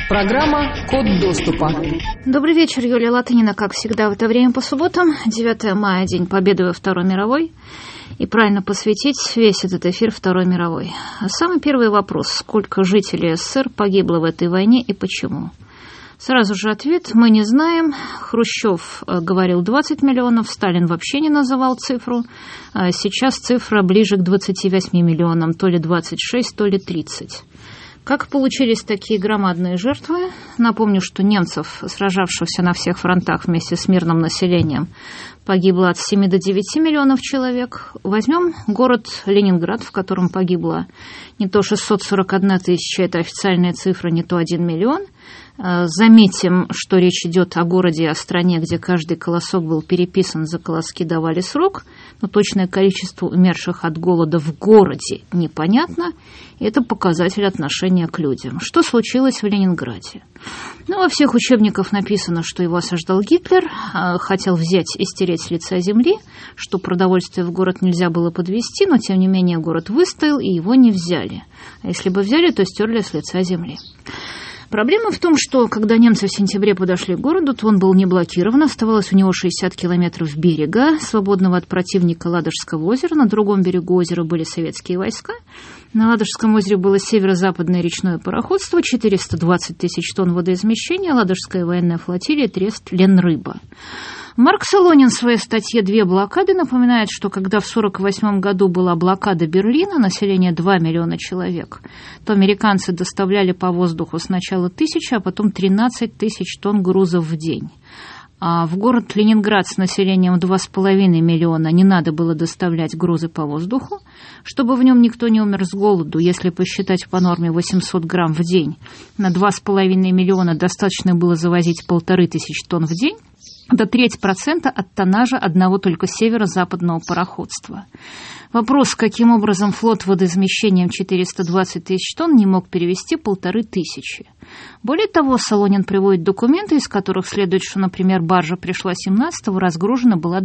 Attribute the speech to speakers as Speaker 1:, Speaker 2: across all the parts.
Speaker 1: Программа «Код доступа».
Speaker 2: Добрый вечер, Юлия Латынина, как всегда в это время по субботам. 9 мая, День Победы во Второй мировой. И правильно посвятить весь этот эфир Второй мировой. Самый первый вопрос. Сколько жителей СССР погибло в этой войне и почему? Сразу же ответ. Мы не знаем. Хрущев говорил 20 миллионов, Сталин вообще не называл цифру. Сейчас цифра ближе к 28 миллионам, то ли 26, то ли 30. Как получились такие громадные жертвы? Напомню, что немцев, сражавшихся на всех фронтах вместе с мирным населением, погибло от 7 до 9 миллионов человек. Возьмем город Ленинград, в котором погибло не то 641 тысяча, это официальная цифра, не то 1 миллион. Заметим, что речь идет о городе и о стране, где каждый колосок был переписан, за колоски давали срок, но точное количество умерших от голода в городе непонятно, и это показатель отношения к людям. Что случилось в Ленинграде? Во всех учебниках написано, что его осаждал Гитлер, хотел взять и стереть с лица земли, что продовольствие в город нельзя было подвезти, но тем не менее город выстоял, и его не взяли. А если бы взяли, то стерли с лица земли. Проблема в том, что когда немцы в сентябре подошли к городу, то он был не блокирован, оставалось у него 60 километров берега, свободного от противника Ладожского озера, на другом берегу озера были советские войска, на Ладожском озере было северо-западное речное пароходство, 420 тысяч тонн водоизмещения, Ладожская военная флотилия, трест Ленрыба. Марк Солонин в своей статье «Две блокады» напоминает, что когда в 1948 году была блокада Берлина, население 2 миллиона человек, то американцы доставляли по воздуху сначала 1000, а потом 13 тысяч тонн грузов в день. А в город Ленинград с населением 2,5 миллиона не надо было доставлять грузы по воздуху, чтобы в нем никто не умер с голоду. Если посчитать по норме 800 грамм в день, на 2,5 миллиона достаточно было завозить 1500 тонн в день, до 0,3% от тоннажа одного только северо-западного пароходства. Вопрос, каким образом флот водоизмещением 420 тысяч тонн не мог перевести 1500. Более того, Солонин приводит документы, из которых следует, что, например, баржа пришла 17-го, разгружена была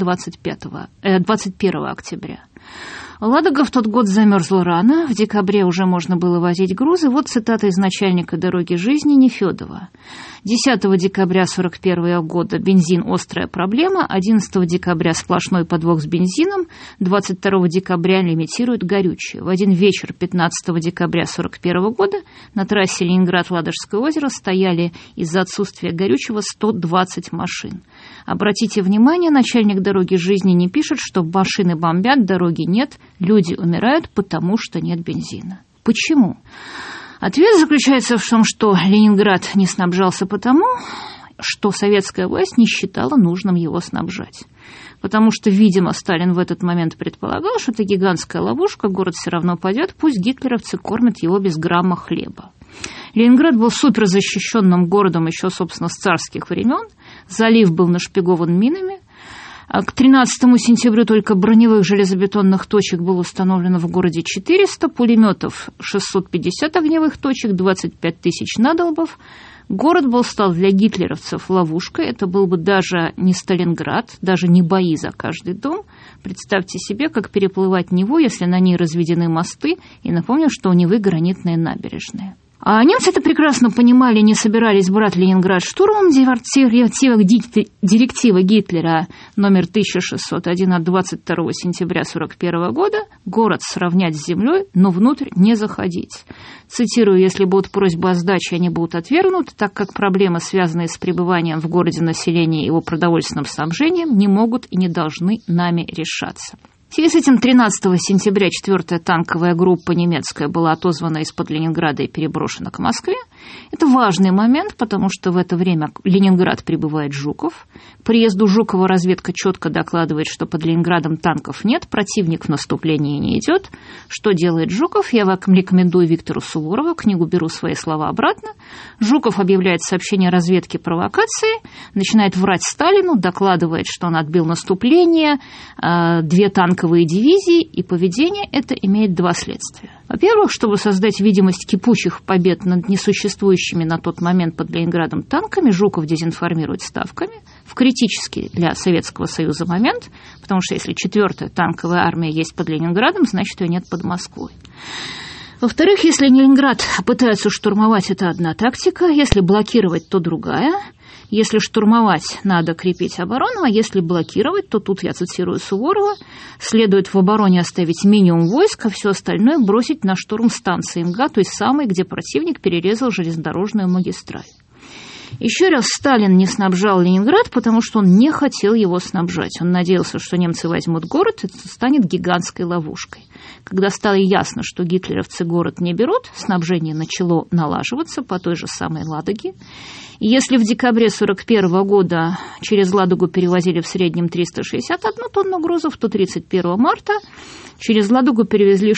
Speaker 2: 21 октября. Ладога в тот год замерзла рано, в декабре уже можно было возить грузы. Вот цитата из начальника дороги жизни Нефёдова. 10 декабря 1941 года бензин – острая проблема, 11 декабря сплошной подвох с бензином, 22 декабря лимитируют горючее. В один вечер 15 декабря 1941 года на трассе Ленинград-Ладожское озеро стояли из-за отсутствия горючего 120 машин. Обратите внимание, начальник дороги жизни не пишет, что машины бомбят, дороги нет, люди умирают, потому что нет бензина. Почему? Ответ заключается в том, что Ленинград не снабжался потому, что советская власть не считала нужным его снабжать. Потому что, видимо, Сталин в этот момент предполагал, что это гигантская ловушка, город все равно падет, пусть гитлеровцы кормят его без грамма хлеба. Ленинград был суперзащищенным городом еще, собственно, с царских времен. Залив был нашпигован минами. К 13 сентябрю только броневых железобетонных точек было установлено в городе 400, пулеметов 650 огневых точек, 25 тысяч надолбов. Город стал для гитлеровцев ловушкой. Это был бы даже не Сталинград, даже не бои за каждый дом. Представьте себе, как переплывать Неву, если на ней разведены мосты. И напомню, что у Невы гранитные набережные. А немцы это прекрасно понимали, не собирались брать Ленинград штурмом. Директива Гитлера номер 1601 от 22 сентября 1941 года город сравнять с землей, но внутрь не заходить. Цитирую, если будут просьбы о сдаче, они будут отвергнуты, так как проблемы, связанные с пребыванием в городе населения и его продовольственным снабжением, не могут и не должны нами решаться. В связи с этим 13 сентября 4-я танковая группа немецкая была отозвана из-под Ленинграда и переброшена к Москве. Это важный момент, потому что в это время в Ленинград прибывает Жуков. К приезду Жукова разведка четко докладывает, что под Ленинградом танков нет, противник в наступлении не идет. Что делает Жуков? Я вам рекомендую Виктору Суворову, книгу «Беру свои слова обратно». Жуков объявляет сообщение разведки провокации, начинает врать Сталину, докладывает, что он отбил наступление, 2 танковые дивизии, и поведение это имеет 2 следствия. Во-первых, чтобы создать видимость кипучих побед над несуществующими на тот момент под Ленинградом танками, Жуков дезинформирует ставками в критический для Советского Союза момент, потому что если 4-я танковая армия есть под Ленинградом, значит, ее нет под Москвой. Во-вторых, если Ленинград пытаются штурмовать, это одна тактика, если блокировать, то другая. Если штурмовать, надо крепить оборону, а если блокировать, то тут, я цитирую Суворова, следует в обороне оставить минимум войск, а все остальное бросить на штурм станции МГА, той самой, где противник перерезал железнодорожную магистраль. Еще раз, Сталин не снабжал Ленинград, потому что он не хотел его снабжать. Он надеялся, что немцы возьмут город, и это станет гигантской ловушкой. Когда стало ясно, что гитлеровцы город не берут, снабжение начало налаживаться по той же самой Ладоге. И если в декабре 1941 года через Ладогу перевозили в среднем 361 тонну грузов, то 31 марта через Ладогу перевезли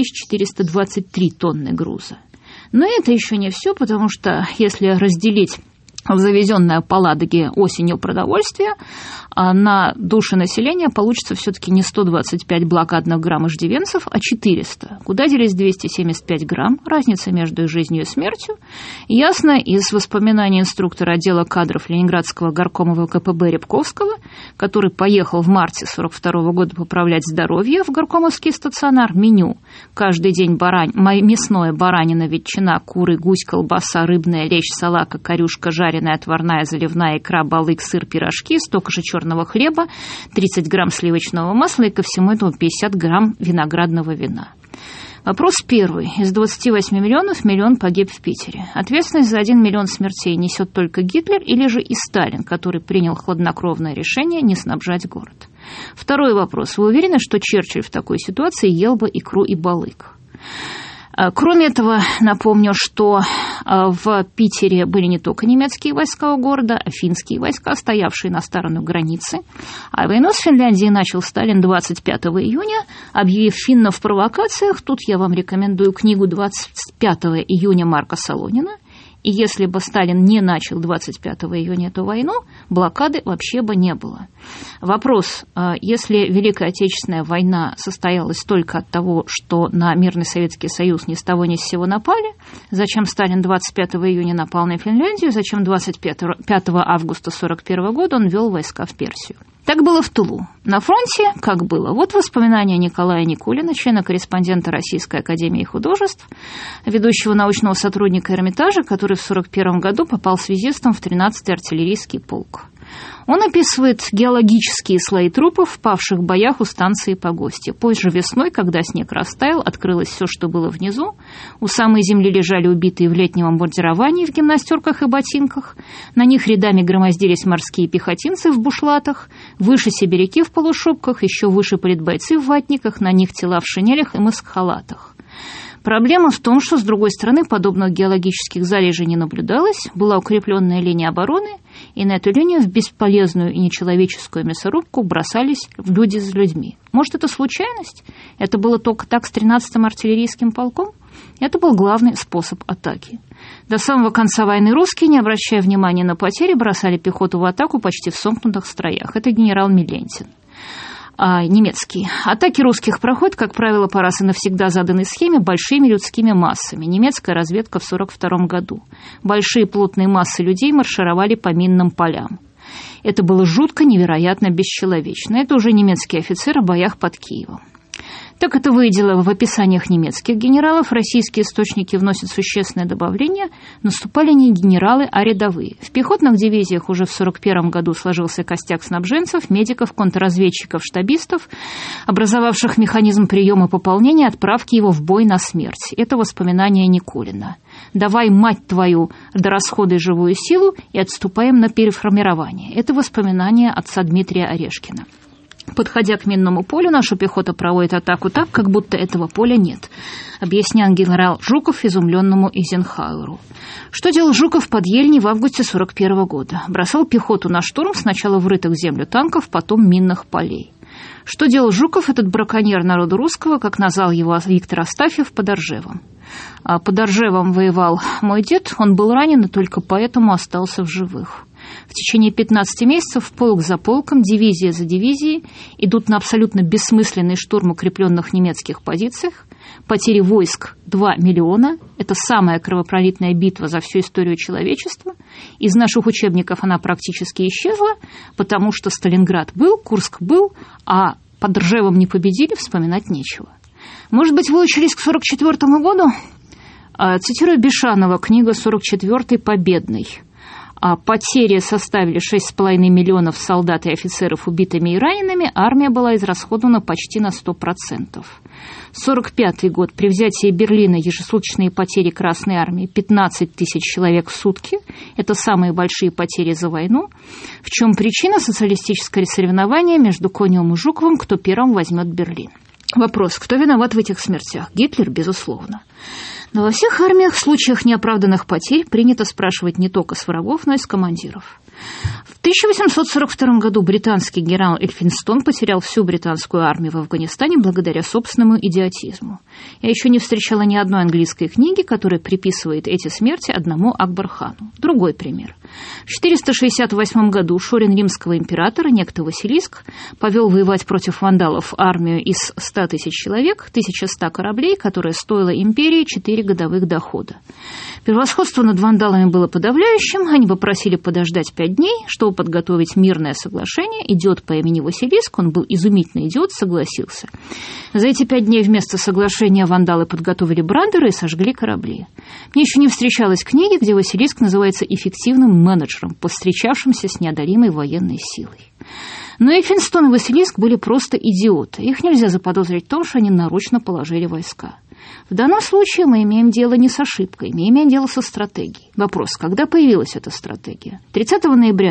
Speaker 2: 6423 тонны груза. Но это еще не все, потому что если разделить завезенное по Ладоге осенью продовольствие, на души населения получится все-таки не 125 блокадных грамм иждивенцев, а 400. Куда делись 275 грамм? Разница между их жизнью и смертью ясно из воспоминаний инструктора отдела кадров Ленинградского горкома ВКПБ Рябковского, который поехал в марте 1942 года поправлять здоровье в горкомовский стационар. Меню: каждый день мясное, баранина, ветчина, куры, гусь, колбаса, рыбная, лещ, салака, корюшка, жареная, отварная, заливная, икра, балык, сыр, пирожки, столько же черного хлеба, 30 грамм сливочного масла и ко всему этому 50 грамм виноградного вина. Вопрос первый. Из 28 миллионов миллион погиб в Питере. Ответственность за 1 миллион смертей несет только Гитлер или же и Сталин, который принял хладнокровное решение не снабжать город? Второй вопрос. Вы уверены, что Черчилль в такой ситуации ел бы икру и балык? Кроме этого, напомню, что в Питере были не только немецкие войска у города, а финские войска, стоявшие на сторону границы. А войну с Финляндией начал Сталин 25 июня, объявив финнов в провокациях. Тут я вам рекомендую книгу 25 июня Марка Солонина. И если бы Сталин не начал 25 июня эту войну, блокады вообще бы не было. Вопрос: если Великая Отечественная война состоялась только от того, что на мирный Советский Союз ни с того ни с сего напали, зачем Сталин 25 июня напал на Финляндию, зачем 25 августа 1941 года он вел войска в Персию? Так было в тылу. На фронте как было? Вот воспоминания Николая Никулина, члена-корреспондента Российской академии художеств, ведущего научного сотрудника Эрмитажа, который в 1941 году попал связистом в 13-й артиллерийский полк. Он описывает геологические слои трупов, павших в боях у станции Погостье. Позже весной, когда снег растаял, открылось все, что было внизу. У самой земли лежали убитые в летнем обмундировании в гимнастерках и ботинках. На них рядами громоздились морские пехотинцы в бушлатах, выше сибиряки в полушубках, еще выше политбойцы в ватниках, на них тела в шинелях и маскхалатах. Проблема в том, что, с другой стороны, подобных геологических залежей не наблюдалось, была укрепленная линия обороны, и на эту линию в бесполезную и нечеловеческую мясорубку бросались люди за людьми. Может, это случайность? Это было только так с 13-м артиллерийским полком? Это был главный способ атаки. До самого конца войны русские, не обращая внимания на потери, бросали пехоту в атаку почти в сомкнутых строях. Это генерал Милентин. Немецкие. Атаки русских проходят, как правило, по раз и навсегда заданной схеме большими людскими массами. Немецкая разведка в 1942 году. Большие плотные массы людей маршировали по минным полям. Это было жутко, невероятно, бесчеловечно. Это уже немецкие офицеры в боях под Киевом. Так это выглядело в описаниях немецких генералов. Российские источники вносят существенное добавление. Наступали не генералы, а рядовые. В пехотных дивизиях уже в 1941 году сложился костяк снабженцев, медиков, контрразведчиков, штабистов, образовавших механизм приема пополнения, отправки его в бой на смерть. Это воспоминания Никулина. «Давай, мать твою, дорасходуй живую силу и отступаем на переформирование». Это воспоминания отца Дмитрия Орешкина. Подходя к минному полю, наша пехота проводит атаку так, как будто этого поля нет, объяснял генерал Жуков изумленному Эйзенхауэру. Что делал Жуков под Ельней в августе 1941 года? Бросал пехоту на штурм сначала врытых в землю танков, потом минных полей. Что делал Жуков, этот браконьер народа русского, как назвал его Виктор Астафьев, под Оржевом? Под Оржевом воевал мой дед, он был ранен и только поэтому остался в живых. В течение 15 месяцев полк за полком, дивизия за дивизией идут на абсолютно бессмысленный штурм укрепленных немецких позициях. Потери войск 2 миллиона. Это самая кровопролитная битва за всю историю человечества. Из наших учебников она практически исчезла, потому что Сталинград был, Курск был, а под Ржевом не победили, вспоминать нечего. Может быть, выучились к 44 году? Цитирую Бишанова, книга 44-й «Победный». Потери составили 6,5 миллионов солдат и офицеров убитыми и ранеными, армия была израсходована почти на 100%. 45-й год, при взятии Берлина ежесуточные потери Красной армии 15 тысяч человек в сутки. Это самые большие потери за войну. В чем причина? Социалистическое соревнование между Коневым и Жуковым, кто первым возьмет Берлин. Вопрос, кто виноват в этих смертях? Гитлер, безусловно. Но во всех армиях в случаях неоправданных потерь принято спрашивать не только с врагов, но и с командиров. В 1842 году британский генерал Эльфинстон потерял всю британскую армию в Афганистане благодаря собственному идиотизму. Я еще не встречала ни одной английской книги, которая приписывает эти смерти одному Акбар-хану. Другой пример. В 468 году Шорин римского императора, некто Василиск, повел воевать против вандалов армию из 100 тысяч человек, 1100 кораблей, которая стоила империи 4 годовых дохода. Превосходство над вандалами было подавляющим, они попросили подождать 5 дней, чтобы подготовить мирное соглашение. Идиот по имени Василиск, он был изумительный идиот, согласился. За эти 5 дней вместо соглашения вандалы подготовили брандеры и сожгли корабли. Мне еще не встречалась книги, где Василиск называется эффективным менеджером, повстречавшимся с неодолимой военной силой. Но Эльфинстон и Василиск были просто идиоты. Их нельзя заподозрить в том, что они нарочно положили войска. В данном случае мы имеем дело не с ошибкой, мы имеем дело со стратегией. Вопрос, когда появилась эта стратегия? 30 ноября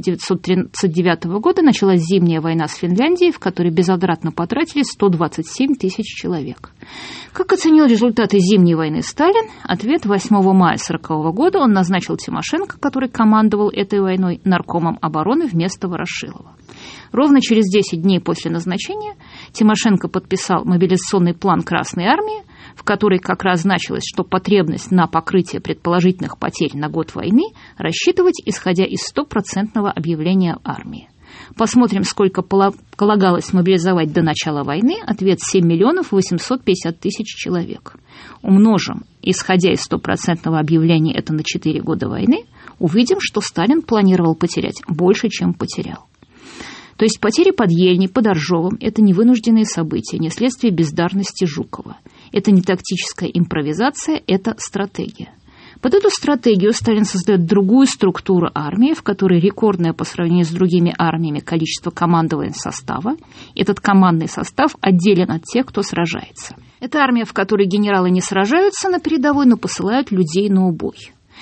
Speaker 2: 1939 года началась зимняя война с Финляндией, в которой безвозвратно потратили 127 тысяч человек. Как оценил результаты зимней войны Сталин? Ответ: 8 мая 1940 года он назначил Тимошенко, который командовал этой войной, наркомом обороны вместо Ворошилова. Ровно через 10 дней после назначения Тимошенко подписал мобилизационный план Красной армии, в которой как раз значилось, что потребность на покрытие предположительных потерь на год войны рассчитывать, исходя из 100% объявления армии. Посмотрим, сколько полагалось мобилизовать до начала войны. Ответ: 7 миллионов 850 тысяч человек. Умножим, исходя из 100% объявления, это на 4 года войны, увидим, что Сталин планировал потерять больше, чем потерял. То есть потери под Ельней, под Оржовом – это не вынужденные события, не следствие бездарности Жукова. Это не тактическая импровизация, это стратегия. Под эту стратегию Сталин создает другую структуру армии, в которой рекордное по сравнению с другими армиями количество командного состава. Этот командный состав отделен от тех, кто сражается. Это армия, в которой генералы не сражаются на передовой, но посылают людей на убой.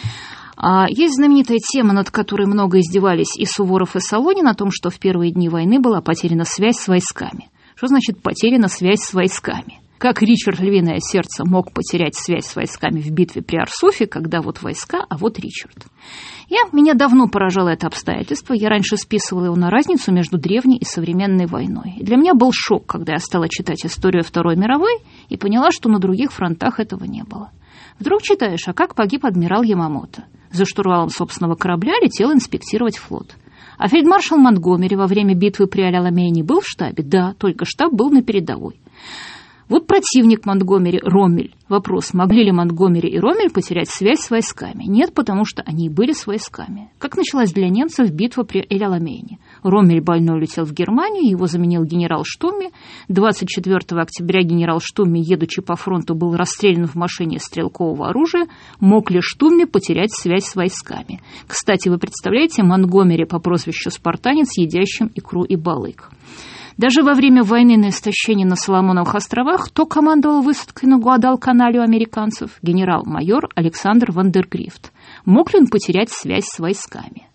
Speaker 2: Есть знаменитая тема, над которой много издевались и Суворов, и Солонин, о том, что в первые дни войны была потеряна связь с войсками. Что значит потеряна связь с войсками? Как Ричард Львиное Сердце мог потерять связь с войсками в битве при Арсуфе, когда вот войска, а вот Ричард? Меня давно поражало это обстоятельство. Я раньше списывала его на разницу между древней и современной войной. И для меня был шок, когда я стала читать историю Второй мировой и поняла, что на других фронтах этого не было. Вдруг читаешь, а как погиб адмирал Ямамото? За штурвалом собственного корабля летел инспектировать флот. А фельдмаршал Монтгомери во время битвы при Аль-Аламейне был в штабе? Да, только штаб был на передовой. Вот противник Монтгомери, Роммель. Вопрос, могли ли Монтгомери и Роммель потерять связь с войсками? Нет, потому что они и были с войсками. Как началась для немцев битва при Эль-Аламейне? Роммель больной улетел в Германию, его заменил генерал Штумми. 24 октября генерал Штумми, едучи по фронту, был расстрелян в машине из стрелкового оружия. Мог ли Штумми потерять связь с войсками? Кстати, вы представляете Монтгомери по прозвищу «Спартанец», едящим икру и балык? Даже во время войны на истощении на Соломоновых островах кто командовал высадкой на Гуадалканале у американцев? Генерал-майор Александр Вандергрифт. Мог ли он потерять связь с войсками?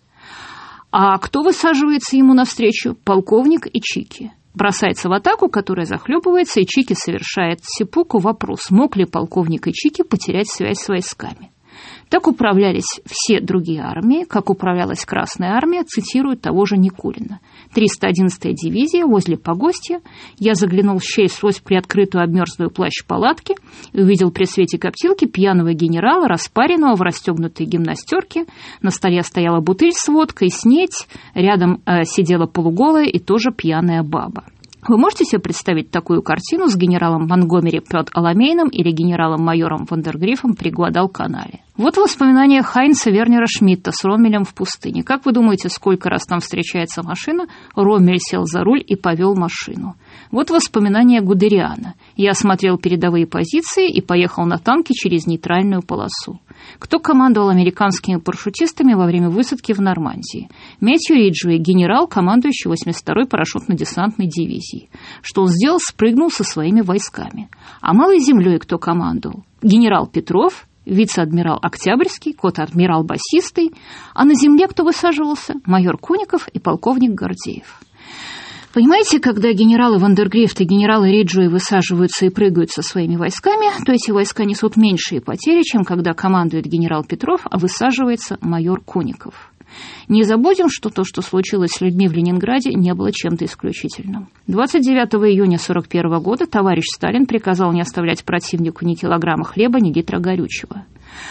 Speaker 2: А кто высаживается ему навстречу? Полковник Ичики. Бросается в атаку, которая захлебывается, Ичики совершает сеппуку. Вопрос, мог ли полковник Ичики потерять связь с войсками? Так управлялись все другие армии, как управлялась Красная армия, цитирует того же Никулина. 311-я дивизия возле Погостья. Я заглянул в щель сквозь приоткрытую обмерзлую плащ палатки и увидел при свете коптилки пьяного генерала, распаренного в расстегнутой гимнастерке. На столе стояла бутыль с водкой, снеть, рядом сидела полуголая и тоже пьяная баба. Вы можете себе представить такую картину с генералом Монгомери под Аламейном или генералом-майором Вандергрифом при Гвадалканале? Вот воспоминания Хайнца Вернера Шмидта с Роммелем в пустыне. Как вы думаете, сколько раз там встречается машина? Роммель сел за руль и повел машину. Вот воспоминания Гудериана. Я осмотрел передовые позиции и поехал на танке через нейтральную полосу. Кто командовал американскими парашютистами во время высадки в Нормандии? Мэтью Риджуэй, генерал, командующий 82-й парашютно-десантной дивизией. Что он сделал? Спрыгнул со своими войсками. А малой землей кто командовал? Генерал Петров, вице-адмирал Октябрьский, кот-адмирал Басистый. А на земле кто высаживался? Майор Куников и полковник Гордеев. Понимаете, когда генералы Вандергрифт и генералы Риджуэй высаживаются и прыгают со своими войсками, то эти войска несут меньшие потери, чем когда командует генерал Петров, а высаживается майор Куников. Не забудем, что то, что случилось с людьми в Ленинграде, не было чем-то исключительным. 29 июня 1941 года товарищ Сталин приказал не оставлять противнику ни килограмма хлеба, ни литра горючего.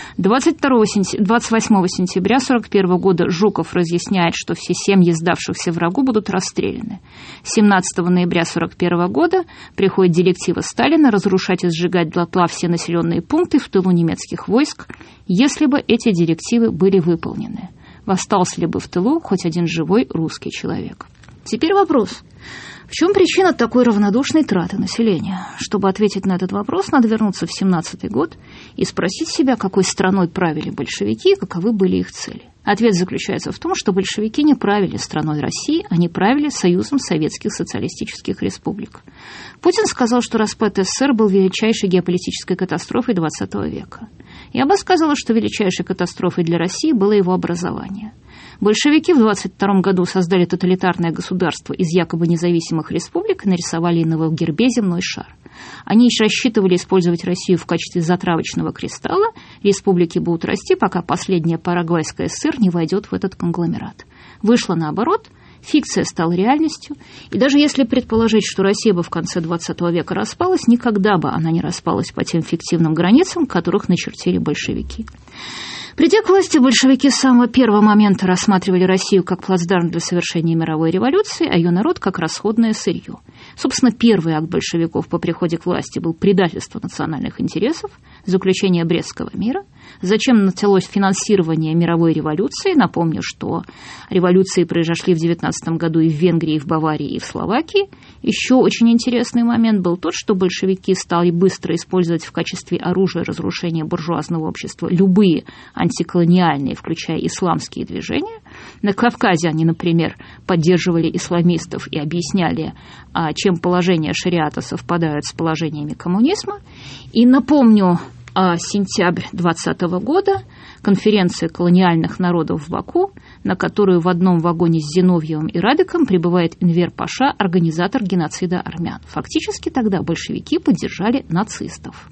Speaker 2: 28 сентября 1941 года Жуков разъясняет, что все семьи сдавшихся врагу будут расстреляны. 17 ноября 1941 года приходит директива Сталина разрушать и сжигать дотла все населенные пункты в тылу немецких войск, если бы эти директивы были выполнены. Остался ли бы в тылу хоть один живой русский человек? Теперь вопрос. В чем причина такой равнодушной траты населения? Чтобы ответить на этот вопрос, надо вернуться в 1917 год и спросить себя, какой страной правили большевики и каковы были их цели. Ответ заключается в том, что большевики не правили страной России, они правили Союзом Советских Социалистических Республик. Путин сказал, что распад СССР был величайшей геополитической катастрофой XX века. Я бы сказала, что величайшей катастрофой для России было его образование. Большевики в 1922 году создали тоталитарное государство из якобы независимых республик и нарисовали на его гербе земной шар. Они рассчитывали использовать Россию в качестве затравочного кристалла. Республики будут расти, пока последняя Парагвайская ССР не войдет в этот конгломерат. Вышло наоборот. Фикция стала реальностью, и даже если предположить, что Россия бы в конце XX века распалась, никогда бы она не распалась по тем фиктивным границам, которых начертили большевики. Придя к власти, большевики с самого первого момента рассматривали Россию как плацдарм для совершения мировой революции, а ее народ как расходное сырье. Собственно, первый акт большевиков по приходе к власти был предательство национальных интересов, заключение Брестского мира. Зачем началось финансирование мировой революции? Напомню, что революции произошли в 19 году и в Венгрии, и в Баварии, и в Словакии. Еще очень интересный момент был тот, что большевики стали быстро использовать в качестве оружия разрушения буржуазного общества любые антиколониальные, включая исламские движения. На Кавказе они, например, поддерживали исламистов и объясняли, чем положения шариата совпадают с положениями коммунизма. И напомню, сентябрь 2020 года, конференция колониальных народов в Баку, на которую в одном вагоне с Зиновьевым и Радиком прибывает Энвер Паша, организатор геноцида армян. Фактически тогда большевики поддержали нацистов.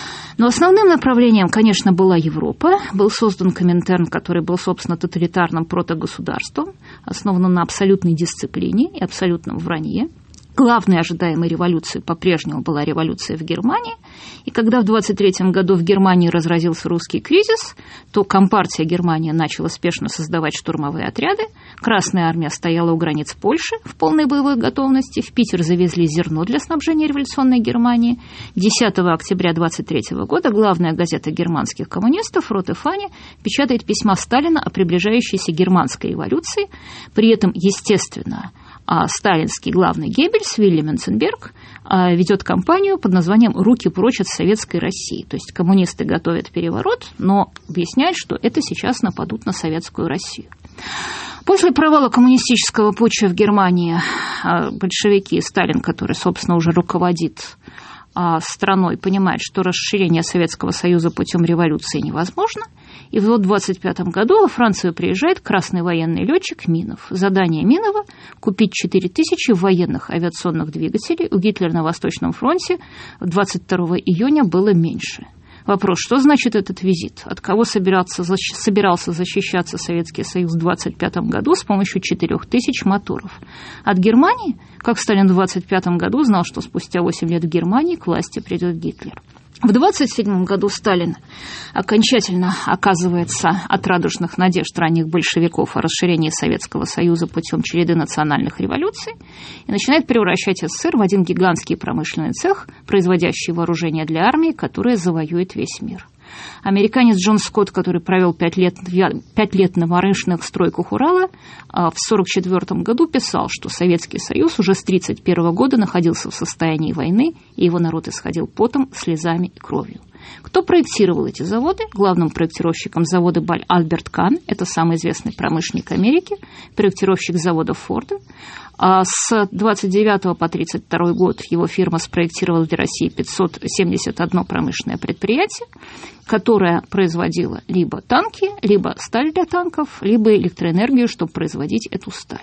Speaker 2: Но основным направлением, конечно, была Европа. Был создан Коминтерн, который был, собственно, тоталитарным протогосударством, основанным на абсолютной дисциплине и абсолютном вранье. Главной ожидаемой революцией по-прежнему была революция в Германии. И когда в 1923 году в Германии разразился русский кризис, то Компартия Германии начала спешно создавать штурмовые отряды. Красная армия стояла у границ Польши в полной боевой готовности. В Питер завезли зерно для снабжения революционной Германии. 10 октября 1923 года главная газета германских коммунистов «Роте Фани» печатает письма Сталина о приближающейся германской революции. При этом, естественно, сталинский главный Геббельс, Вилли Менценберг, ведет кампанию под названием «Руки прочь от советской России». То есть коммунисты готовят переворот, но объясняют, что это сейчас нападут на советскую Россию. После провала коммунистического путча в Германии большевики и Сталин, который, собственно, уже руководит страной, понимает, что расширение Советского Союза путем революции невозможно. И вот в 1925 году во Францию приезжает красный военный летчик Минов. Задание Минова – купить 4000 военных авиационных двигателей. У Гитлера на Восточном фронте 22 июня было меньше. Вопрос, что значит этот визит? От кого собирался защищаться Советский Союз в 1925 году с помощью 4000 моторов? От Германии? Как Сталин в 1925 году знал, что спустя 8 лет в Германии к власти придет Гитлер? В 1927 году Сталин окончательно оказывается от радужных надежд ранних большевиков о расширении Советского Союза путем череды национальных революций и начинает превращать СССР в один гигантский промышленный цех, производящий вооружение для армии, которое завоюет весь мир. Американец Джон Скотт, который провел 5 лет на промышленных стройках Урала, в 1944 году писал, что Советский Союз уже с 1931 года находился в состоянии войны, и его народ исходил потом, слезами и кровью. Кто проектировал эти заводы? Главным проектировщиком завода был Альберт Кан, это самый известный промышленник Америки, проектировщик завода Форда. А с 1929 по 1932 год его фирма спроектировала для России 571 промышленное предприятие, которое производило либо танки, либо сталь для танков, либо электроэнергию, чтобы производить эту сталь.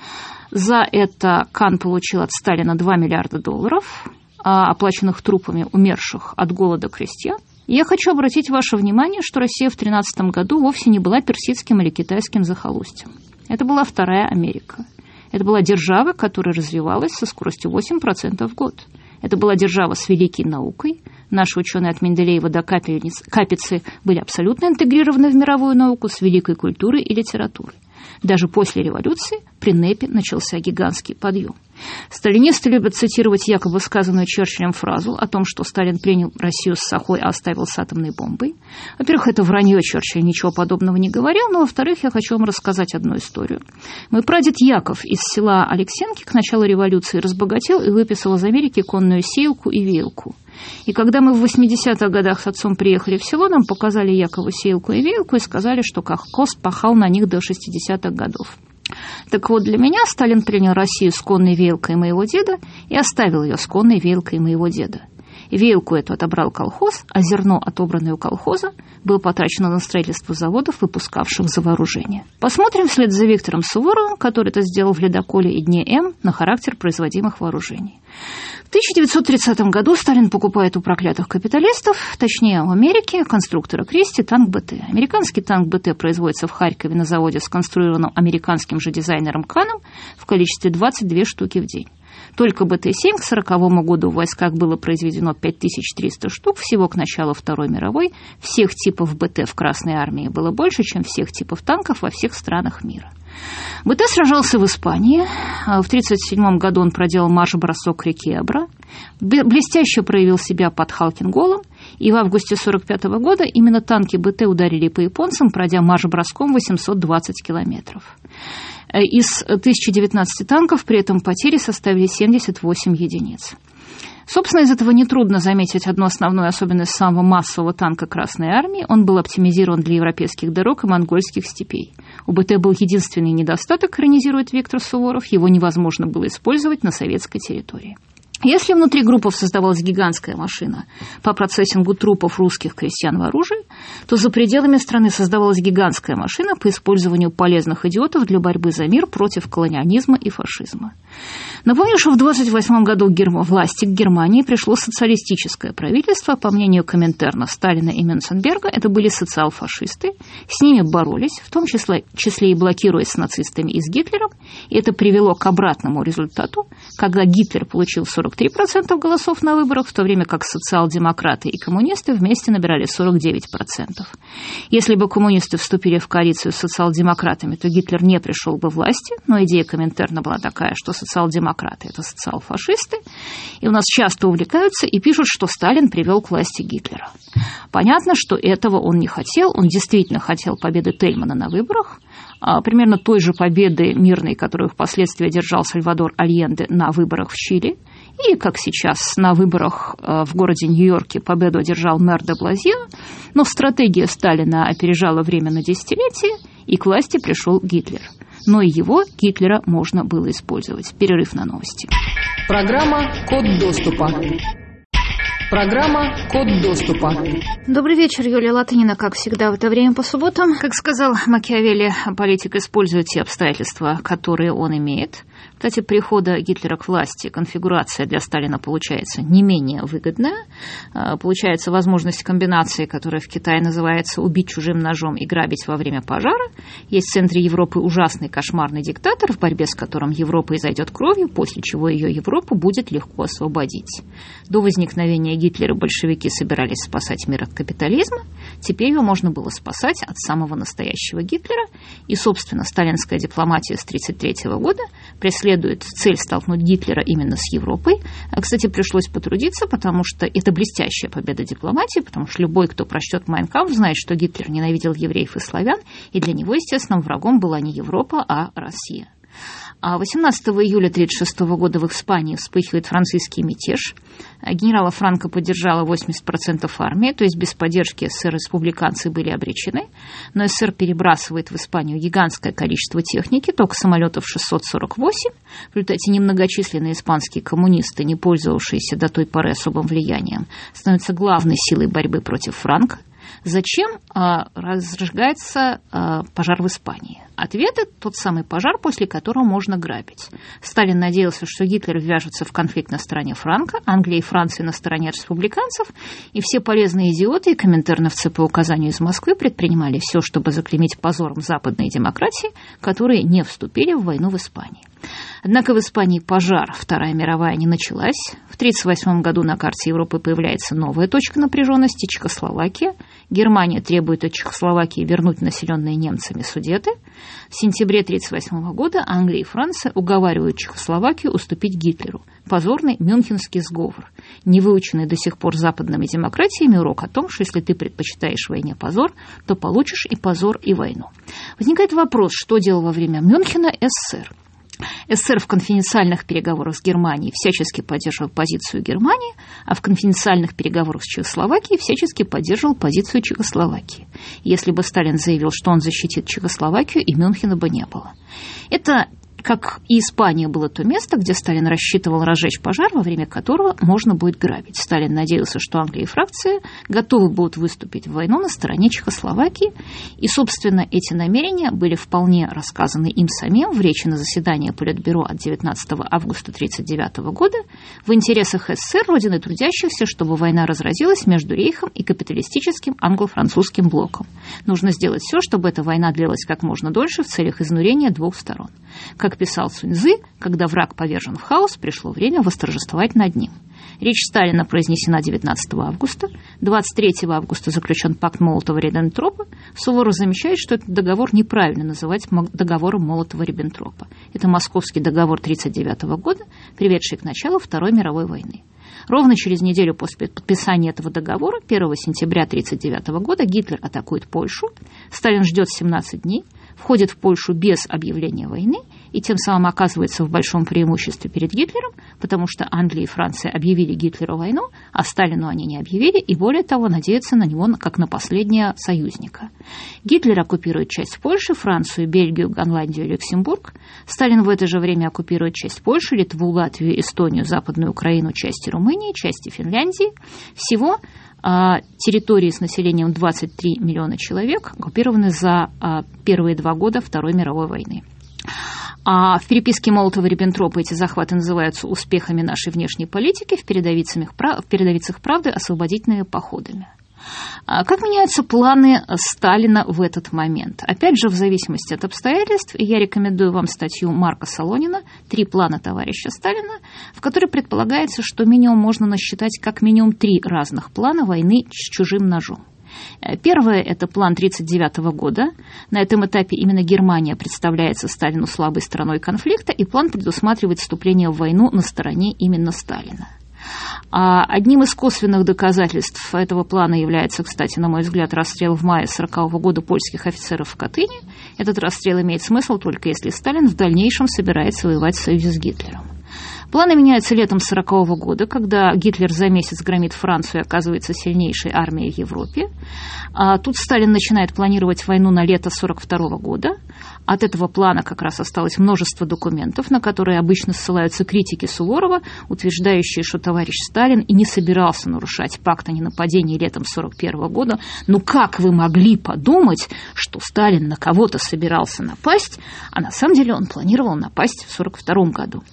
Speaker 2: За это Кан получил от Сталина $2 миллиарда, оплаченных трупами умерших от голода крестьян. И я хочу обратить ваше внимание, что Россия в 1913 году вовсе не была персидским или китайским захолустьем. Это была вторая Америка. Это была держава, которая развивалась со скоростью 8% в год. Это была держава с великой наукой. Наши ученые от Менделеева до Капицы были абсолютно интегрированы в мировую науку с великой культурой и литературой. Даже после революции при НЭПе начался гигантский подъем. Сталинисты любят цитировать якобы сказанную Черчиллем фразу о том, что Сталин принял Россию с сахой, а оставил с атомной бомбой. Во-первых, это вранье, Черчилль ничего подобного не говорил, но, во-вторых, я хочу вам рассказать одну историю. Мой прадед Яков из села Алексенки к началу революции разбогател и выписал из Америки конную сеялку и веялку. И когда мы в 80-х годах с отцом приехали в село, нам показали Якову сеялку и веялку и сказали, что колхоз пахал на них до 60-х годов. Так вот, для меня Сталин принял Россию с конной веялкой моего деда и оставил ее с конной веялкой моего деда. Веялку эту отобрал колхоз, а зерно, отобранное у колхоза, было потрачено на строительство заводов, выпускавших за вооружение. Посмотрим вслед за Виктором Суворовым, который это сделал в «Ледоколе» и «Дне М» на характер производимых вооружений. В 1930 году Сталин покупает у проклятых капиталистов, точнее, у Америки, конструктора Кристи, танк БТ. Американский танк БТ производится в Харькове на заводе, сконструированном американским же дизайнером Каном в количестве 22 штуки в день. Только БТ-7 к 1940 году в войсках было произведено 5300 штук, всего к началу Второй мировой. Всех типов БТ в Красной армии было больше, чем всех типов танков во всех странах мира. БТ сражался в Испании. В 1937 году он проделал марш-бросок к реке Эбро. Блестяще проявил себя под Халкинголом. И в августе 1945 года именно танки БТ ударили по японцам, пройдя марш-броском 820 километров. Из 1019 танков при этом потери составили 78 единиц. Собственно, из этого нетрудно заметить одну основную особенность самого массового танка Красной армии. Он был оптимизирован для европейских дорог и монгольских степей. У БТ был единственный недостаток, иронизирует Виктор Суворов, его невозможно было использовать на советской территории. Если внутри группов создавалась гигантская машина по процессингу трупов русских крестьян в оружии, то за пределами страны создавалась гигантская машина по использованию полезных идиотов для борьбы за мир против колониализма и фашизма. Напомню, что в 1928 году власти к Германии пришло социалистическое правительство. По мнению Коминтерна, Сталина и Менценберга, это были социал-фашисты. С ними боролись, в том числе и блокируясь с нацистами и с Гитлером. И это привело к обратному результату, когда Гитлер получил 43% голосов на выборах, в то время как социал-демократы и коммунисты вместе набирали 49%. Если бы коммунисты вступили в коалицию с социал-демократами, то Гитлер не пришел бы к власти, но идея Коминтерна была такая, что социал-демократы – это социал-фашисты, и у нас часто увлекаются и пишут, что Сталин привел к власти Гитлера. Понятно, что этого он не хотел, он действительно хотел победы Тельмана на выборах, примерно той же победы мирной, которую впоследствии одержал Сальвадор Альенде на выборах в Чили, и, как сейчас, на выборах в городе Нью-Йорке победу одержал мэр де Блазио, но стратегия Сталина опережала время на десятилетие, и к власти пришел Гитлер. Но и его, Гитлера, можно было использовать. Перерыв на новости.
Speaker 1: Программа «Код доступа». Программа «Код доступа».
Speaker 2: Добрый вечер, Юлия Латынина, как всегда, в это время по субботам. Как сказал Макиавелли, политик использует те обстоятельства, которые он имеет. Кстати, прихода Гитлера к власти конфигурация для Сталина получается не менее выгодная. Получается возможность комбинации, которая в Китае называется «убить чужим ножом и грабить во время пожара». Есть в центре Европы ужасный кошмарный диктатор, в борьбе с которым Европа изойдет кровью, после чего ее Европу будет легко освободить. До возникновения Гитлера большевики собирались спасать мир от капитализма. Теперь его можно было спасать от самого настоящего Гитлера. И, собственно, сталинская дипломатия с 1933 года преследует цель столкнуть Гитлера именно с Европой. Кстати, пришлось потрудиться, потому что это блестящая победа дипломатии, потому что любой, кто прочтет «Майн кампф», знает, что Гитлер ненавидел евреев и славян, и для него, естественным врагом была не Европа, а Россия. 18 июля 1936 года в Испании вспыхивает французский мятеж. Генерала Франко поддержало 80% армии, то есть без поддержки СССР республиканцы были обречены. Но СССР перебрасывает в Испанию гигантское количество техники, только самолетов 648. В результате немногочисленные испанские коммунисты, не пользовавшиеся до той поры особым влиянием, становятся главной силой борьбы против Франко. Зачем разжигается пожар в Испании? Ответ – тот самый пожар, после которого можно грабить. Сталин надеялся, что Гитлер ввяжется в конфликт на стороне Франко, Англия и Франция на стороне республиканцев, и все полезные идиоты и коминтерновцы по указанию из Москвы предпринимали все, чтобы заклеймить позором западные демократии, которые не вступили в войну в Испании. Однако в Испании пожар, Вторая мировая, не началась. В 1938 году на карте Европы появляется новая точка напряженности – Чехословакия. Германия требует от Чехословакии вернуть населенные немцами Судеты. В сентябре 1938 года Англия и Франция уговаривают Чехословакию уступить Гитлеру. Позорный Мюнхенский сговор. Не выученный до сих пор западными демократиями урок о том, что если ты предпочитаешь войне позор, то получишь и позор, и войну. Возникает вопрос, что делал во время Мюнхена СССР. СССР в конфиденциальных переговорах с Германией всячески поддерживал позицию Германии, а в конфиденциальных переговорах с Чехословакией всячески поддерживал позицию Чехословакии. Если бы Сталин заявил, что он защитит Чехословакию, и Мюнхена бы не было. Это, как и Испания, было то место, где Сталин рассчитывал разжечь пожар, во время которого можно будет грабить. Сталин надеялся, что Англия и Франция готовы будут выступить в войну на стороне Чехословакии. И, собственно, эти намерения были вполне рассказаны им самим в речи на заседании Политбюро от 19 августа 1939 года. В интересах СССР, родины трудящихся, чтобы война разразилась между Рейхом и капиталистическим англо-французским блоком. Нужно сделать все, чтобы эта война длилась как можно дольше в целях изнурения двух сторон. Как писал Сунь-Цзы, когда враг повержен в хаос, пришло время восторжествовать над ним. Речь Сталина произнесена 19 августа. 23 августа заключен пакт Молотова-Риббентропа. Суворов замечает, что этот договор неправильно называть договором Молотова-Риббентропа. Это Московский договор 1939 года, приведший к началу Второй мировой войны. Ровно через неделю после подписания этого договора, 1 сентября 1939 года, Гитлер атакует Польшу. Сталин ждет 17 дней, входит в Польшу без объявления войны и тем самым оказывается в большом преимуществе перед Гитлером, потому что Англия и Франция объявили Гитлеру войну, а Сталину они не объявили, и более того, надеются на него как на последнего союзника. Гитлер оккупирует часть Польши, Францию, Бельгию, Голландию и Люксембург. Сталин в это же время оккупирует часть Польши, Литву, Латвию, Эстонию, Западную Украину, части Румынии, части Финляндии. Всего территории с населением 23 миллиона человек оккупированы за первые 2 года Второй мировой войны. В переписке Молотова-Риббентропа эти захваты называются успехами нашей внешней политики, в передовицах «Правды» освободительными походами. Как меняются планы Сталина в этот момент? Опять же, в зависимости от обстоятельств, я рекомендую вам статью Марка Солонина «3 плана товарища Сталина», в которой предполагается, что минимум можно насчитать как минимум 3 разных плана войны с чужим ножом. Первое – это план 1939 года. На этом этапе именно Германия представляется Сталину слабой стороной конфликта, и план предусматривает вступление в войну на стороне именно Сталина. Одним из косвенных доказательств этого плана является, кстати, на мой взгляд, расстрел в мае 1940 года польских офицеров в Катыни. Этот расстрел имеет смысл только если Сталин в дальнейшем собирается воевать в союзе с Гитлером. Планы меняются летом 1940 года, когда Гитлер за месяц громит Францию и оказывается сильнейшей армией в Европе. Тут Сталин начинает планировать войну на лето 1942 года. От этого плана как раз осталось множество документов, на которые обычно ссылаются критики Суворова, утверждающие, что товарищ Сталин и не собирался нарушать пакт о ненападении летом 1941 года. Ну как вы могли подумать, что Сталин на кого-то собирался напасть, а на самом деле он планировал напасть в 1942 году.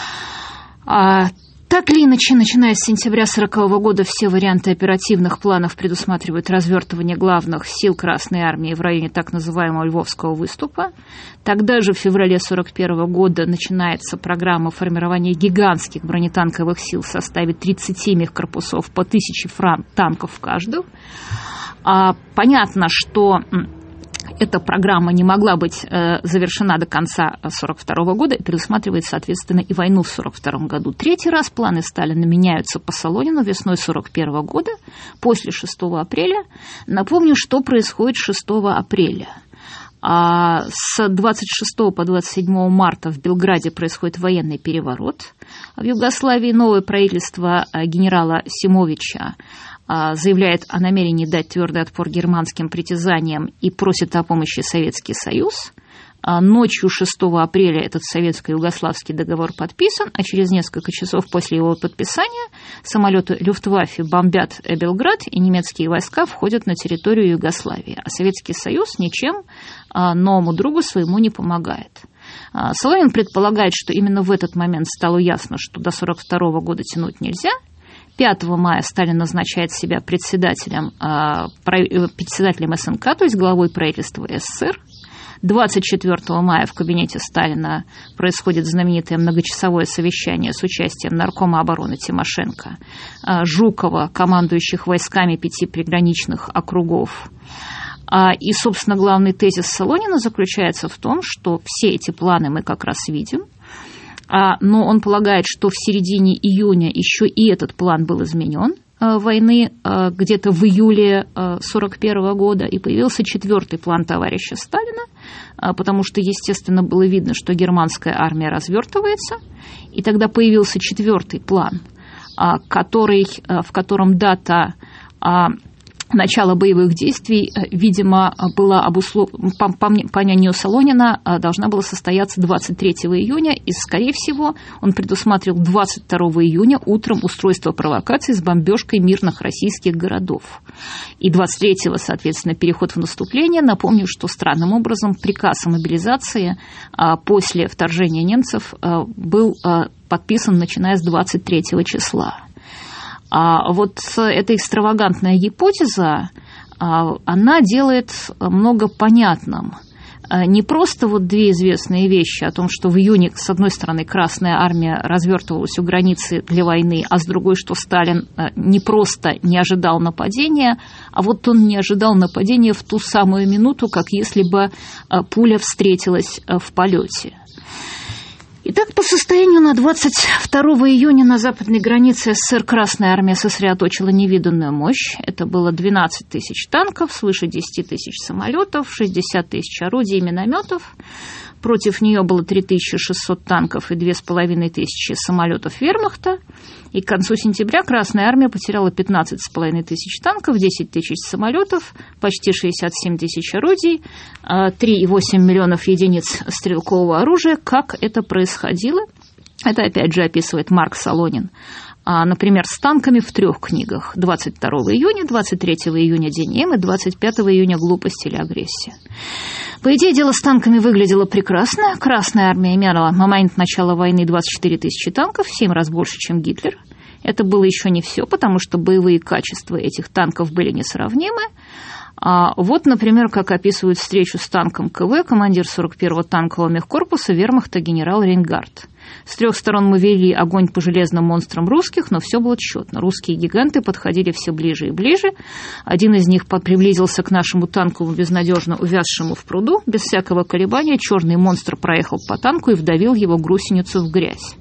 Speaker 2: Так или иначе, начиная с сентября 1940 года все варианты оперативных планов предусматривают развертывание главных сил Красной Армии в районе так называемого Львовского выступа. Тогда же в феврале 1941 года начинается программа формирования гигантских бронетанковых сил в составе 30 мехкорпусов по 1000 танков в каждом. Понятно, что эта программа не могла быть завершена до конца 1942 года и предусматривает, соответственно, и войну в 1942 году. Третий раз планы Сталина меняются по Солонину весной 1941 года, после 6 апреля. Напомню, что происходит 6 апреля. С 26 по 27 марта в Белграде происходит военный переворот. В Югославии новое правительство генерала Симовича заявляет о намерении дать твердый отпор германским притязаниям и просит о помощи Советский Союз. Ночью 6 апреля этот советско-югославский договор подписан, а через несколько часов после его подписания самолеты Люфтваффе бомбят Белград, и немецкие войска входят на территорию Югославии. А Советский Союз ничем новому другу своему не помогает. Солонин предполагает, что именно в этот момент стало ясно, что до 1942 года тянуть нельзя. 5 мая Сталин назначает себя председателем СНК, то есть главой правительства СССР. 24 мая в кабинете Сталина происходит знаменитое многочасовое совещание с участием наркома обороны Тимошенко, Жукова, командующих войсками 5 приграничных округов. И, собственно, главный тезис Солонина заключается в том, что все эти планы мы как раз видим, но он полагает, что в середине июня еще и этот план был изменен войны где-то в июле 1941 года, и появился 4-й план товарища Сталина, потому что, естественно, было видно, что германская армия развертывается, и тогда появился 4-й план, в котором дата начало боевых действий, видимо, была по мнению Солонина, должна была состояться 23 июня, и, скорее всего, он предусматривал 22 июня утром устройство провокаций с бомбежкой мирных российских городов. И 23-го, соответственно, переход в наступление. Напомню, что странным образом приказ о мобилизации после вторжения немцев был подписан, начиная с 23 числа. Вот эта экстравагантная гипотеза, она делает много понятным. Не просто вот две известные вещи о том, что в июне, с одной стороны, Красная Армия развертывалась у границы для войны, а с другой, что Сталин не просто не ожидал нападения, а вот он не ожидал нападения в ту самую минуту, как если бы пуля встретилась в полете. Итак, по состоянию на 22 июня на западной границе СССР Красная Армия сосредоточила невиданную мощь. Это было 12 тысяч танков, свыше 10 тысяч самолетов, 60 тысяч орудий и минометов. Против нее было 3600 танков и 2500 самолетов вермахта. И к концу сентября Красная Армия потеряла 15,5 тысяч танков, 10 тысяч самолетов, почти 67 тысяч орудий, 3,8 миллионов единиц стрелкового оружия. Как это происходило? Это, опять же, описывает Марк Солонин. Например, с танками в 3 книгах. 22 июня, 23 июня «День М» и 25 июня «Глупость или агрессия». По идее, дело с танками выглядело прекрасно. Красная Армия имела на момент начала войны 24 тысячи танков, в 7 раз больше, чем Гитлер. Это было еще не все, потому что боевые качества этих танков были несравнимы. Вот, например, как описывают встречу с танком КВ командир 41-го танкового мехкорпуса вермахта генерал Рейнгард. С 3 сторон мы вели огонь по железным монстрам русских, но все было тщетно. Русские гиганты подходили все ближе и ближе. Один из них приблизился к нашему танку, безнадежно увязшему в пруду. Без всякого колебания черный монстр проехал по танку и вдавил его гусеницу в грязь.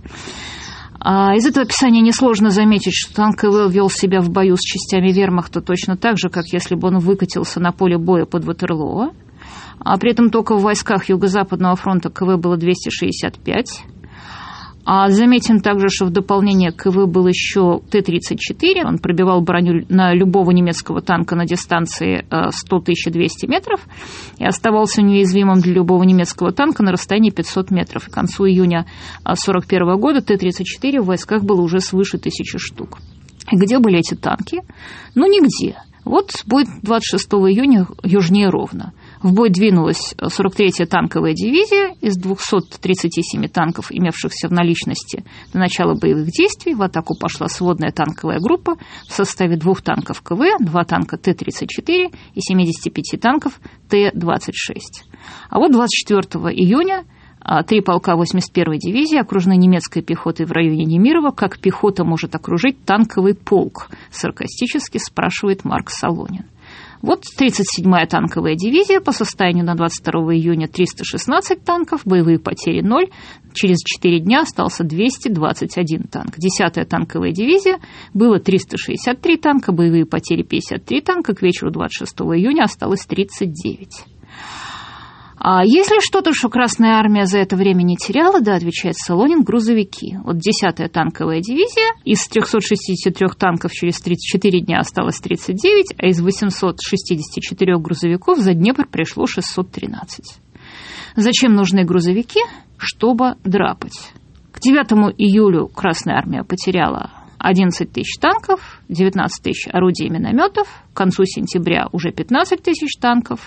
Speaker 2: Из этого описания несложно заметить, что танк КВ вел себя в бою с частями вермахта точно так же, как если бы он выкатился на поле боя под Ватерлоо. При этом только в войсках Юго-Западного фронта КВ было 265. А заметим также, что в дополнение к КВ был еще Т-34. Он пробивал броню на любого немецкого танка на дистанции 100-1200 метров и оставался неуязвимым для любого немецкого танка на расстоянии 500 метров. И к концу июня 1941 года Т-34 в войсках было уже свыше 1000 штук. И где были эти танки? Ну, нигде. Вот бой 26 июня южнее Ровно. В бой двинулась 43-я танковая дивизия из 237 танков, имевшихся в наличности до начала боевых действий. В атаку пошла сводная танковая группа в составе 2 танков КВ, 2 танка Т-34 и 75 танков Т-26. А вот 24 июня 3 полка 81-й дивизии, окружены немецкой пехотой в районе Немирово. Как пехота может окружить танковый полк? Саркастически спрашивает Марк Солонин. Вот 37-я танковая дивизия, по состоянию на 22 июня 316 танков, боевые потери 0. Через 4 дня остался 221 танк. 10-я танковая дивизия, было 363 танка, боевые потери 53 танка. К вечеру 26 июня осталось 39. А если что-то, что Красная Армия за это время не теряла, да, отвечает Солонин, грузовики. Вот 10-я танковая дивизия, из 363 танков через 34 дня осталось 39, а из 864 грузовиков за Днепр пришло 613. Зачем нужны грузовики? Чтобы драпать. К 9 июлю Красная Армия потеряла 11 тысяч танков, 19 тысяч орудий и минометов, к концу сентября уже 15 тысяч танков,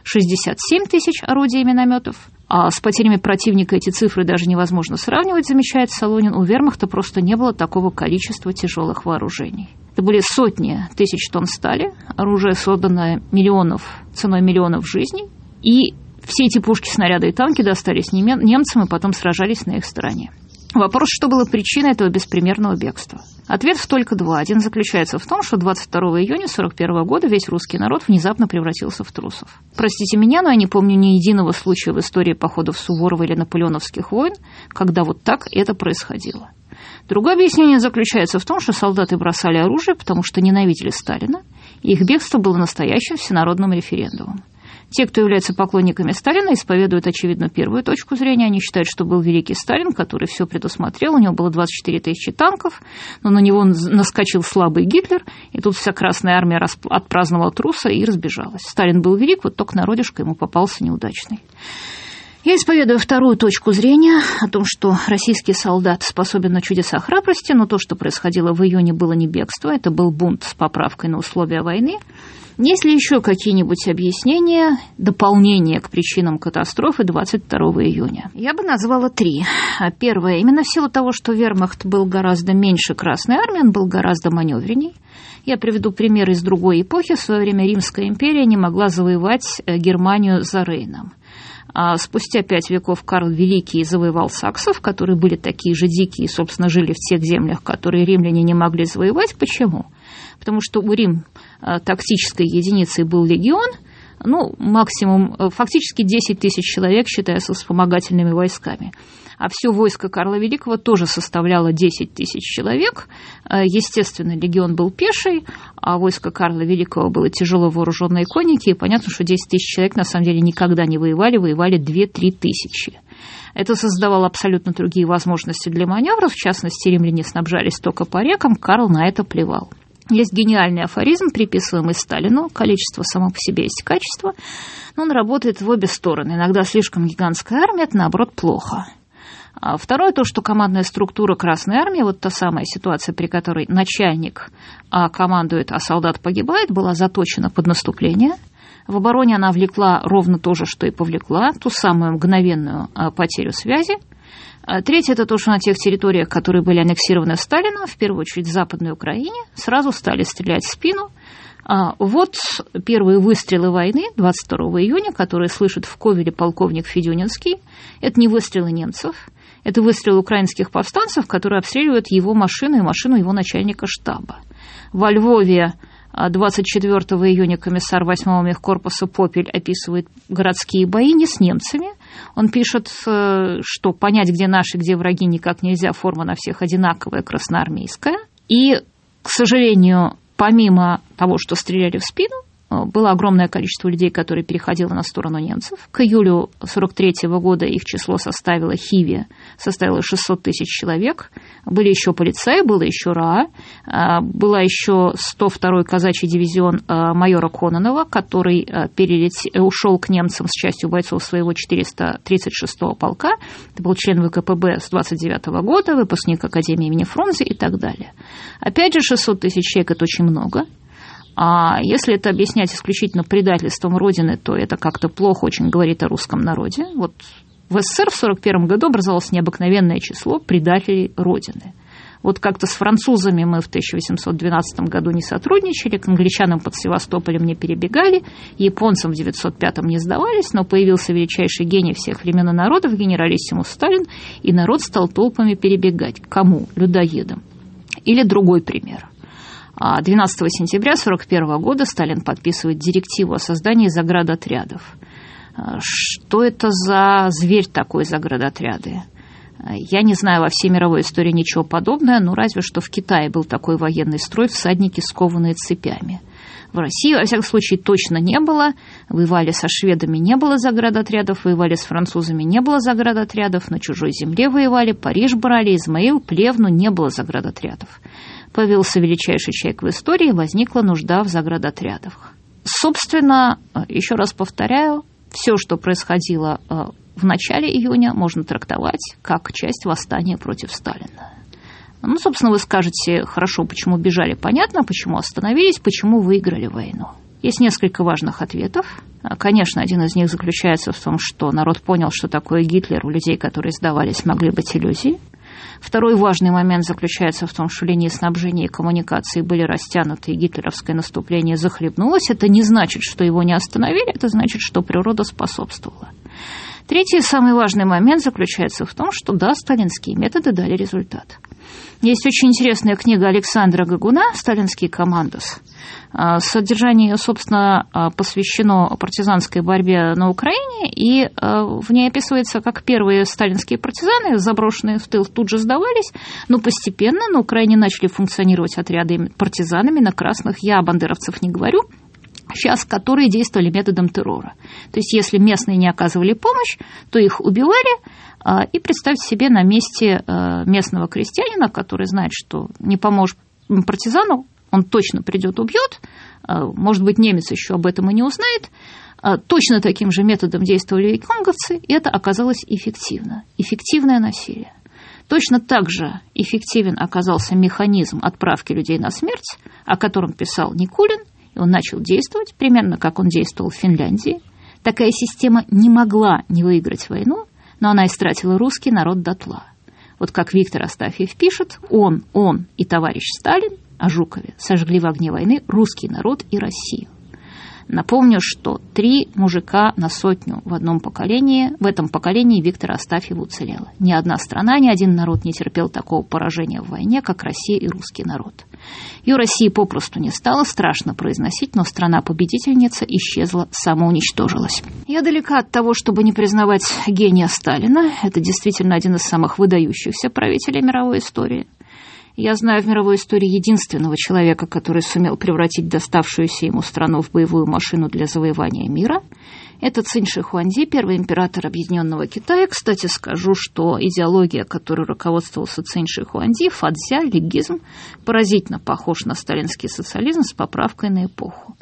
Speaker 2: 67 тысяч орудий и минометов. А с потерями противника эти цифры даже невозможно сравнивать, замечает Солонин. У вермахта просто не было такого количества тяжелых вооружений. Это были сотни тысяч тонн стали, оружие, созданное ценой миллионов жизней. И все эти пушки, снаряды и танки достались немцам и потом сражались на их стороне. Вопрос, что было причиной этого беспримерного бегства. Ответ только два. Один заключается в том, что 22 июня 1941 года весь русский народ внезапно превратился в трусов. Простите меня, но я не помню ни единого случая в истории походов Суворова или наполеоновских войн, когда вот так это происходило. Другое объяснение заключается в том, что солдаты бросали оружие, потому что ненавидели Сталина, и их бегство было настоящим всенародным референдумом. Те, кто являются поклонниками Сталина, исповедуют, очевидно, первую точку зрения. Они считают, что был великий Сталин, который все предусмотрел. У него было 24 тысячи танков, но на него наскочил слабый Гитлер, и тут вся Красная Армия отпраздновала труса и разбежалась. Сталин был велик, вот только народишко ему попался неудачный. Я исповедую вторую точку зрения о том, что российский солдат способен на чудеса храбрости, но то, что происходило в июне, было не бегство, это был бунт с поправкой на условия войны. Есть ли еще какие-нибудь объяснения, дополнения к причинам катастрофы 22 июня? Я бы назвала 3. Первое. Именно в силу того, что вермахт был гораздо меньше Красной Армии, он был гораздо маневренней. Я приведу пример из другой эпохи. В свое время Римская империя не могла завоевать Германию за Рейном. А спустя 5 веков Карл Великий завоевал саксов, которые были такие же дикие и, собственно, жили в тех землях, которые римляне не могли завоевать. Почему? Потому что у Рим тактической единицей был легион, максимум, фактически 10 тысяч человек, считая со вспомогательными войсками. А все войско Карла Великого тоже составляло 10 тысяч человек. Естественно, легион был пеший, а войско Карла Великого было тяжело вооруженные конники, и понятно, что 10 тысяч человек на самом деле никогда не воевали 2-3 тысячи. Это создавало абсолютно другие возможности для маневров, в частности, римляне снабжались только по рекам, Карл на это плевал. Есть гениальный афоризм, приписываемый Сталину: количество само по себе есть качество, но он работает в обе стороны. Иногда слишком гигантская армия – это, наоборот, плохо. А второе, то, что командная структура Красной Армии, вот та самая ситуация, при которой начальник командует, а солдат погибает, была заточена под наступление. В обороне она влекла ровно то же, что и повлекла, ту самую мгновенную потерю связи. Третье – это то, что на тех территориях, которые были аннексированы Сталином, в первую очередь в Западной Украине, сразу стали стрелять в спину. Вот первые выстрелы войны 22 июня, которые слышит в Ковеле полковник Федюнинский. Это не выстрелы немцев, это выстрелы украинских повстанцев, которые обстреливают его машину и машину его начальника штаба. Во Львове 24 июня комиссар 8-го мехкорпуса Попель описывает городские бои не с немцами. Он пишет, что понять, где наши, где враги, никак нельзя, форма на всех одинаковая, красноармейская. И, к сожалению, помимо того, что стреляли в спину, было огромное количество людей, которые переходило на сторону немцев. К июлю 1943 года их число составило 600 тысяч человек. Были еще полицаи, было еще РАА, была еще 102-й казачий дивизион майора Кононова, который ушел к немцам с частью бойцов своего 436-го полка. Это был член ВКПБ с 1929 года, выпускник Академии имени Фрунзе и так далее. Опять же, 600 тысяч человек – это очень много. А если это объяснять исключительно предательством Родины, то это как-то плохо очень говорит о русском народе. Вот в СССР в 1941 году образовалось необыкновенное число предателей Родины. Вот как-то с французами мы в 1812 году не сотрудничали, к англичанам под Севастополем не перебегали, японцам в 1905 не сдавались, но появился величайший гений всех времен и народов, генералиссимус Сталин, и народ стал толпами перебегать. К кому? Людоедам. Или другой пример. 12 сентября 1941 года Сталин подписывает директиву о создании заградотрядов. Что это за зверь такой, заградотряды? Я не знаю во всей мировой истории ничего подобного, но разве что в Китае был такой военный строй, всадники, скованные цепями. В России, во всяком случае, точно не было. Воевали со шведами, не было заградотрядов, воевали с французами, не было заградотрядов, на чужой земле воевали, Париж брали, Измаил, Плевну, не было заградотрядов. Появился величайший человек в истории, возникла нужда в заградотрядах. Собственно, еще раз повторяю, все, что происходило в начале июня, можно трактовать как часть восстания против Сталина. Ну, собственно, вы скажете, хорошо, почему бежали, понятно, почему остановились, почему выиграли войну. Есть несколько важных ответов. Конечно, один из них заключается в том, что народ понял, что такое Гитлер, у людей, которые сдавались, могли быть иллюзии. Второй важный момент заключается в том, что линии снабжения и коммуникации были растянуты, и гитлеровское наступление захлебнулось. Это не значит, что его не остановили, это значит, что природа способствовала. Третий, самый важный момент заключается в том, что да, сталинские методы дали результат. Есть очень интересная книга Александра Гагуна «Сталинский командос». Содержание ее, собственно, посвящено партизанской борьбе на Украине, и в ней описывается, как первые сталинские партизаны, заброшенные в тыл, тут же сдавались, но постепенно на Украине начали функционировать отряды партизанами на красных. Я о бандеровцах не говорю, сейчас, которые действовали методом террора. То есть, если местные не оказывали помощь, то их убивали, и представьте себе на месте местного крестьянина, который знает, что не поможешь партизану, он точно придет, убьет, может быть, немец еще об этом и не узнает. Точно таким же методом действовали и конговцы, и это оказалось эффективно. Эффективное насилие. Точно так же эффективен оказался механизм отправки людей на смерть, о котором писал Никулин, и он начал действовать примерно как он действовал в Финляндии. Такая система не могла не выиграть войну, но она истратила русский народ дотла. Вот как Виктор Астафьев пишет, он и товарищ Сталин о Жукове сожгли в огне войны русский народ и Россию. Напомню, что 3 мужика на 100 в одном поколении, в этом поколении Виктора Астафьева уцелело. Ни одна страна, ни один народ не терпел такого поражения в войне, как Россия и русский народ. Ее России попросту не стало, страшно произносить, но страна-победительница исчезла, самоуничтожилась. Я далека от того, чтобы не признавать гения Сталина. Это действительно один из самых выдающихся правителей мировой истории. Я знаю в мировой истории единственного человека, который сумел превратить доставшуюся ему страну в боевую машину для завоевания мира. Это Цинь Ши Хуанди, первый император Объединенного Китая. Кстати, скажу, что идеология, которой руководствовался Цинь Ши Хуанди, фадзя, легизм, поразительно похож на сталинский социализм с поправкой на эпоху.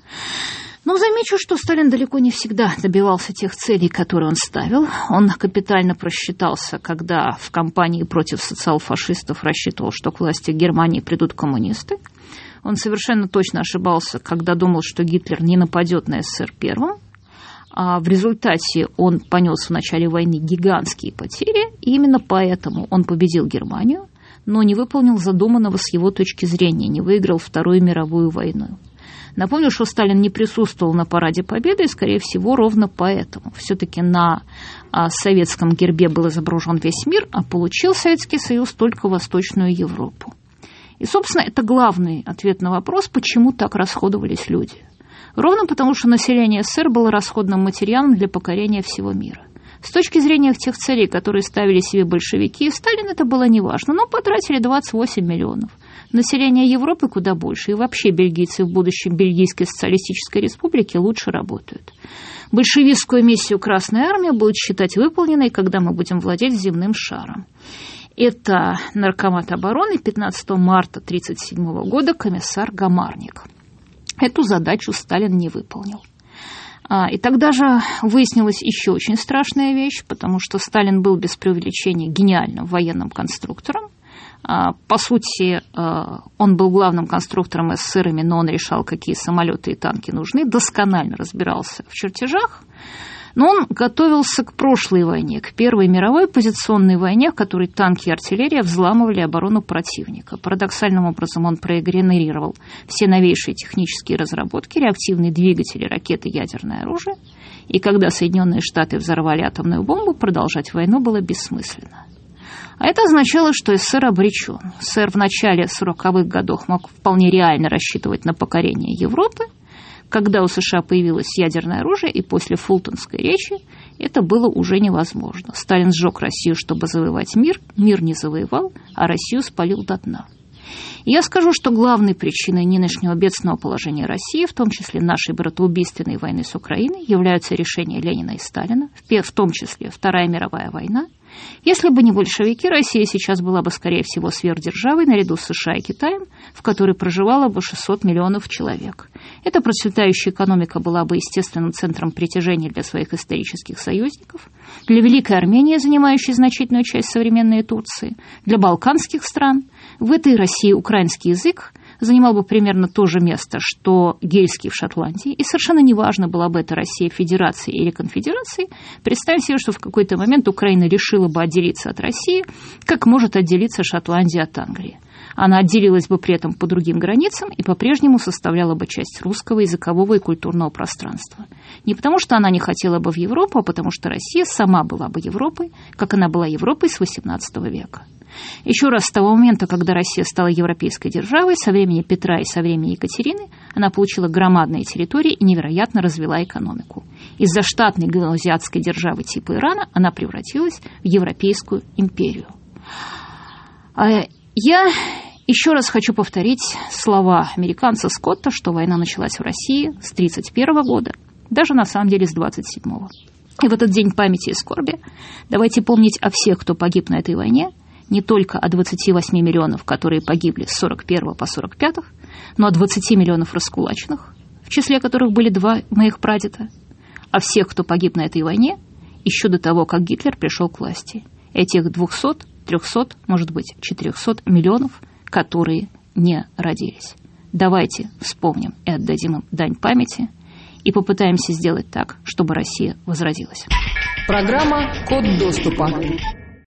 Speaker 2: Но замечу, что Сталин далеко не всегда добивался тех целей, которые он ставил. Он капитально просчитался, когда в кампании против социал-фашистов рассчитывал, что к власти Германии придут коммунисты. Он совершенно точно ошибался, когда думал, что Гитлер не нападет на СССР первым. А в результате он понес в начале войны гигантские потери, и именно поэтому он победил Германию, но не выполнил задуманного с его точки зрения, не выиграл Вторую мировую войну. Напомню, что Сталин не присутствовал на параде Победы, и, скорее всего, ровно поэтому. Все-таки на советском гербе был изображен весь мир, а получил Советский Союз только Восточную Европу. И, собственно, это главный ответ на вопрос, почему так расходовались люди. Ровно потому, что население СССР было расходным материалом для покорения всего мира. С точки зрения тех целей, которые ставили себе большевики, Сталин это было неважно, но потратили 28 миллионов. Население Европы куда больше, и вообще бельгийцы в будущем Бельгийской социалистической республике лучше работают. Большевистскую миссию Красной Армии будут считать выполненной, когда мы будем владеть земным шаром. Это наркомат обороны 15 марта 1937 года комиссар Гамарник. Эту задачу Сталин не выполнил. И тогда же выяснилась еще очень страшная вещь, потому что Сталин был без преувеличения гениальным военным конструктором. По сути, он был главным конструктором СССР, но он решал, какие самолеты и танки нужны, досконально разбирался в чертежах. Но он готовился к прошлой войне, к Первой мировой позиционной войне, в которой танки и артиллерия взламывали оборону противника. Парадоксальным образом он проигнорировал все новейшие технические разработки, реактивные двигатели, ракеты, ядерное оружие. И когда Соединенные Штаты взорвали атомную бомбу, продолжать войну было бессмысленно. А это означало, что СССР обречен. СССР в начале 40-х годов мог вполне реально рассчитывать на покорение Европы. Когда у США появилось ядерное оружие, и после Фултонской речи это было уже невозможно. Сталин сжег Россию, чтобы завоевать мир. Мир не завоевал, а Россию спалил до дна. Я скажу, что главной причиной нынешнего бедственного положения России, в том числе нашей братоубийственной войны с Украиной, являются решения Ленина и Сталина, в том числе Вторая мировая война. Если бы не большевики, Россия сейчас была бы, скорее всего, сверхдержавой наряду с США и Китаем, в которой проживало бы 600 миллионов человек. Эта процветающая экономика была бы естественным центром притяжения для своих исторических союзников, для Великой Армении, занимающей значительную часть современной Турции, для балканских стран. В этой России украинский язык занимал бы примерно то же место, что гельский в Шотландии, и совершенно неважно, была бы это Россия федерацией или конфедерацией. Представьте себе, что в какой-то момент Украина решила бы отделиться от России, как может отделиться Шотландия от Англии. Она отделилась бы при этом по другим границам и по-прежнему составляла бы часть русского языкового и культурного пространства. Не потому, что она не хотела бы в Европу, а потому, что Россия сама была бы Европой, как она была Европой с XVIII века. Еще раз, с того момента, когда Россия стала европейской державой, со времени Петра и со времени Екатерины, она получила громадные территории и невероятно развела экономику. Из-за штатной галлоазиатской державы типа Ирана она превратилась в европейскую империю. Я еще раз хочу повторить слова американца Скотта, что война началась в России с 1931 года, даже на самом деле с 1927. И в этот день памяти и скорби давайте помнить о всех, кто погиб на этой войне, не только о 28 миллионов, которые погибли с 41 по 45, но о 20 миллионов раскулаченных, в числе которых были 2 моих прадеда, о всех, кто погиб на этой войне, еще до того, как Гитлер пришел к власти. Этих 200, 300, может быть, 400 миллионов, которые не родились. Давайте вспомним и отдадим им дань памяти и попытаемся сделать так, чтобы Россия возродилась.
Speaker 1: Программа «Код доступа».